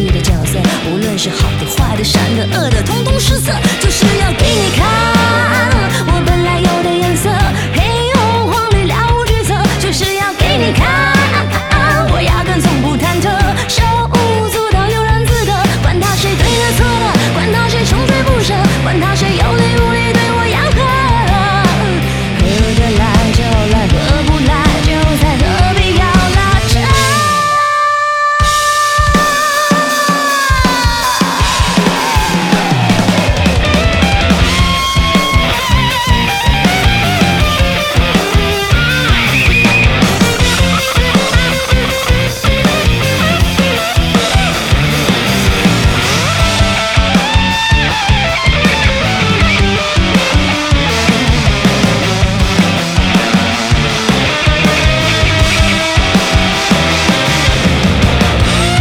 剧的角色，无论是好的、坏的、善的、恶的，通通失色，就是要给你看我本来有的颜色，黑红黄绿了无决策，就是要给你看，我压根从不忐忑，手舞足蹈悠然自得，管他谁对的错的，管他谁穷追不舍，管他谁有理无理对我洋河，合得来就来，合不来就再何必要拉扯。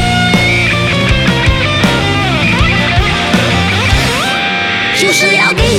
就是要给